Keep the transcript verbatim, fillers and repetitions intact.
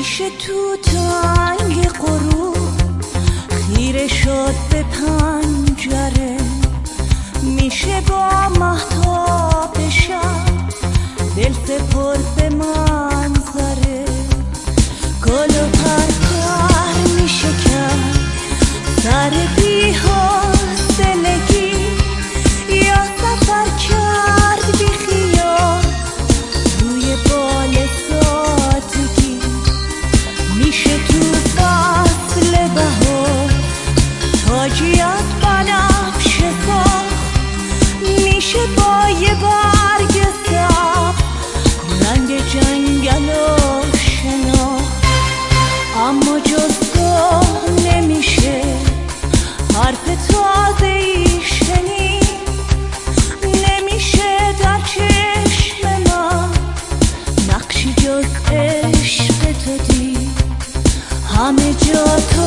میشه تو تنگ غروب خیره شد به پنجره، میشه با مهتاب شب دل سپر به منظره، گل و پرپر میشه کرد سر بی حوصلگی، یا سفر کرد بی خیال روی بال سادگی. میشه تو فصل بهار تاجی از بنفشه ساخت، میشه با یه برگ سبز رنگ جنگل و شناخت، اما جز تو نمیشه حرف تازه‌ای شنید، نمیشه در چشم من نقشی جز عشق تو دید، همه جا تو